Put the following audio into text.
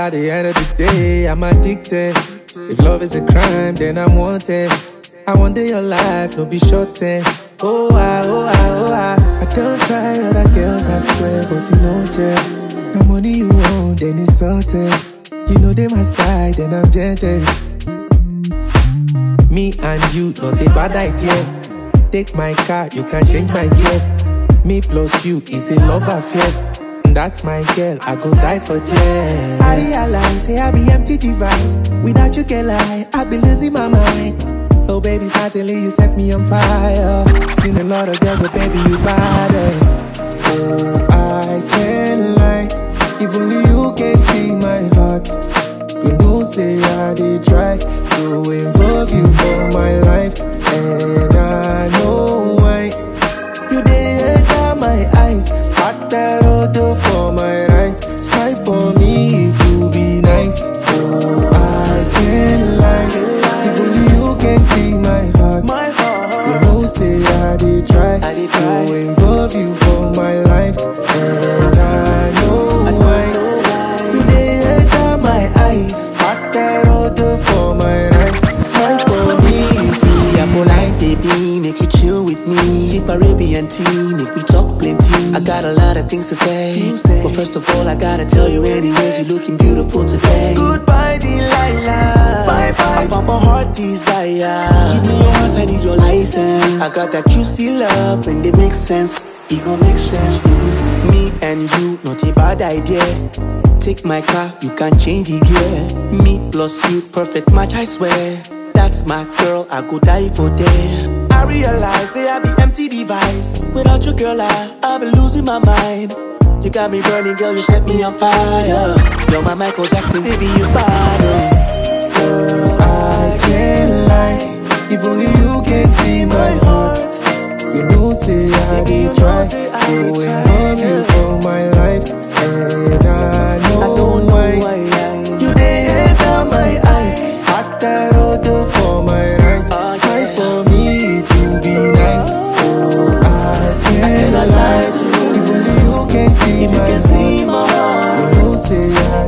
At the end of the day, I'm addicted. If love is a crime, then I'm wanted. I want your life, no be shortened. Oh, I don't try other girls, I swear, but you know, Jeff. The money you want, then it's sorted. You know they my side, then I'm gentle. Me and you, not a bad idea. Take my car, you can change my gear. Me plus you is a love affair. That's my girl, I go die for Jen. I realize, hey, I be empty device. Without you, girl, I be losing my mind. Oh, baby, certainly you set me on fire. Seen a lot of girls, but baby, you bad. Oh, I can't lie. If only you can see my heart. You know, say I did try to involve you for my life. And I know why. You did enter my eyes. Hot that order for my rice. Smile for me to be nice. Oh, I can't lie. If only you can see my heart. You know, say I did try to involve you for my life. And I know why. You did enter my eyes. Hot that order for my rice. Smile for me to be nice. Baby, make you chill with me. Sip Arabian tea, make me talk plenty. I got a lot of things to say. But first of all, I gotta tell you anyways, you're looking beautiful today. Goodbye, Delilah. Bye-bye. I found my heart desire. Give me your heart, I need your license. I got that juicy love, and it makes sense. It gon' make sense. Me and you, not a bad idea. Take my car, you can change the gear. Me plus you, perfect match, I swear. That's my girl, I go die for them. I realize, say I be empty device. Without your girl, I be losing my mind. You got me burning, girl, you set me on fire. You're my Michael Jackson, baby, you body. Oh, I can't lie. If only you can see my heart. You know, say I did try to involve you for my life. And I know why. You did enter my eyes. Hot that order for my rice. Smile for me to be nice. Oh, I can't lie. If only you can see my heart. You know, say I